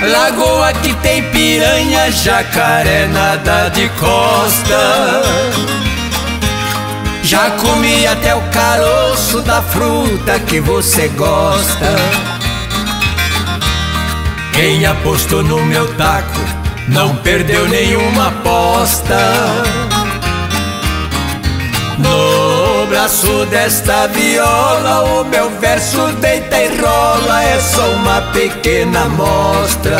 Lagoa que tem piranha, jacaré, nada de costa. Já comi até o caroço da fruta que você gosta. Quem apostou no meu taco não perdeu nenhuma aposta. No braço desta viola o meu verso deita e rola, é só uma pequena amostra.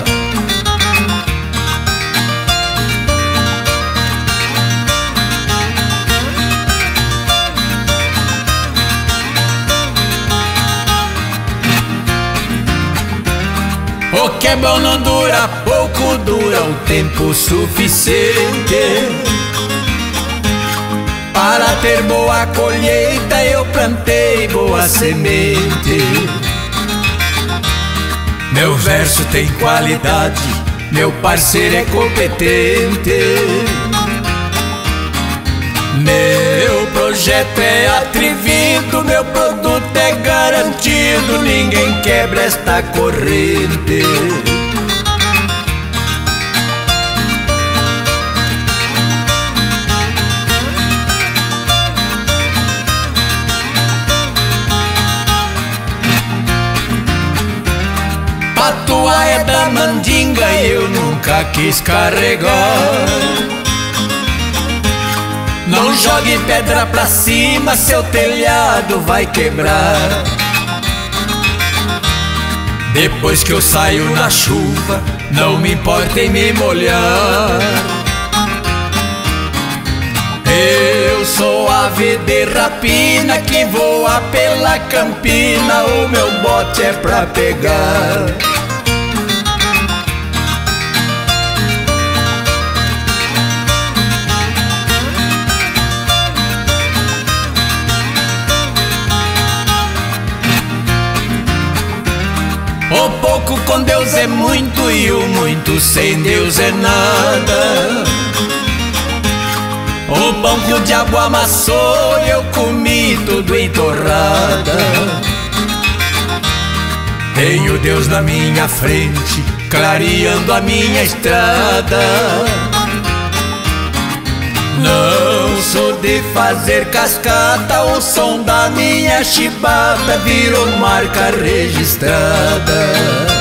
O que é bom não dura pouco, dura um tempo suficiente. Para ter boa colheita eu plantei boa semente. Meu verso tem qualidade, meu parceiro é competente. Meu projeto é atrevido, meu produto é garantido, ninguém quebra esta corrente. Patua é da mandinga e eu nunca quis carregar. Não jogue pedra pra cima, seu telhado vai quebrar. Depois que eu saio na chuva, não me importa em me molhar. Eu sou ave de rapina que voa pela campina, o meu bote é pra pegar. O pouco com Deus é muito e o muito sem Deus é nada. O pão que o diabo amassou eu comi tudo em torrada. Tenho Deus na minha frente, clareando a minha estrada. Não sou de fazer cascata, o som da minha chibata virou marca registrada.